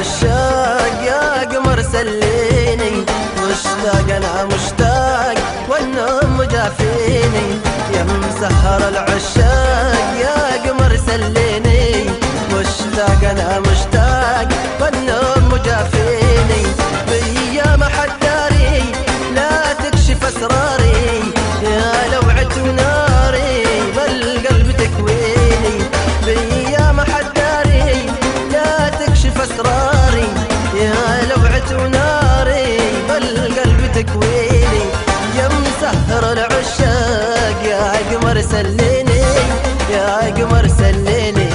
العشاق يا قمر سليني، مشتاق انا مشتاق والنوم مجافيني، يا مسهر العشاق يا قمر سليني، مشتاق انا مشتاق والنوم مجافيني، بأيام حداري لا تكشف اسراري، يا لوعة وناري بالقلب تكويني، بأيام حداري لا تكشف اسراري، يا لوعة وناري بالقلب تكويني، يا مسهر العشاق يا قمر سليني، يا قمر سليني.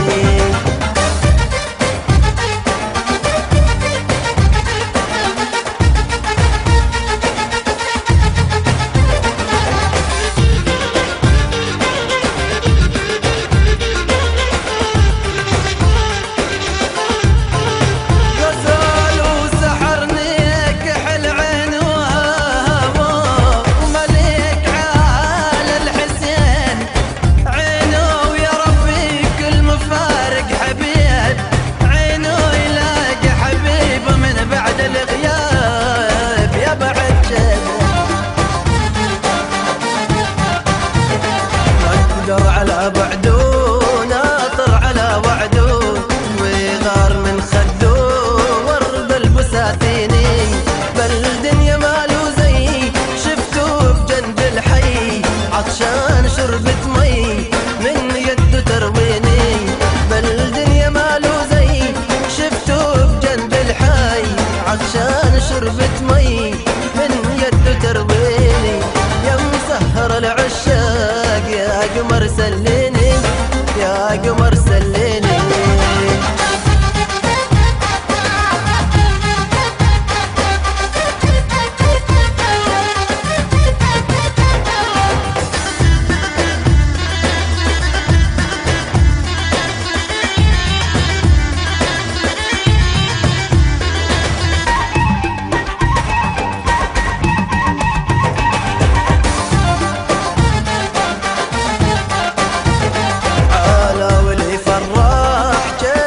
ناطر على بعدو ناطر على وعدو، وغار من خدو ورد البساتيني، بالدنيا مالو زي شفتو بجنب الحي، عطشان شربت مي من يده ترويني، بالدنيا مالو زي شفتو بجنب الحي، عطشان شربت مي من يده ترويني، يا مسهر العشاق يا قمر سليني، يا قمر سليني.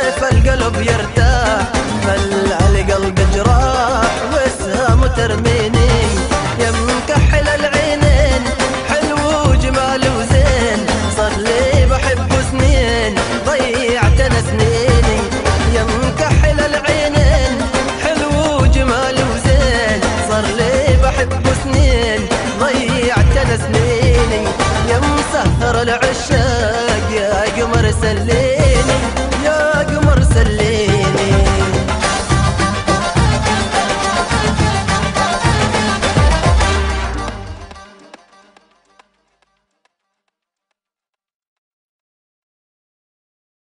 يرتاح خلى القلب جراح وسهام ترميني،